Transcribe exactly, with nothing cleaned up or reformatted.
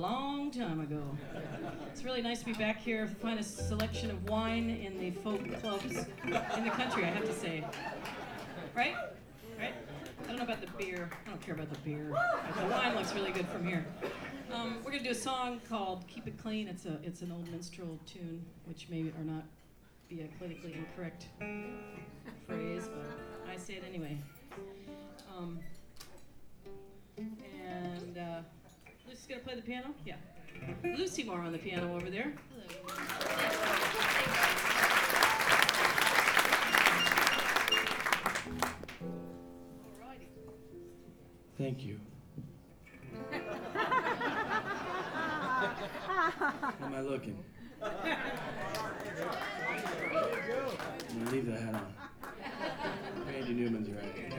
long time ago. It's really nice to be back here, the finest selection of wine in the folk clubs in the country, I have to say. Right? Right? I don't know about the beer. I don't care about the beer. But the wine looks really good from here. Um, we're going to do a song called Keep It Clean. It's a it's an old minstrel tune, which may or not be a politically incorrect phrase, but I say it anyway. Um, and uh, Lucy's going to play the piano? Yeah. Lucy Moore on the piano over there. Alrighty. Thank you. How am I looking? I'm gonna leave the hat on. Randy Newman's right.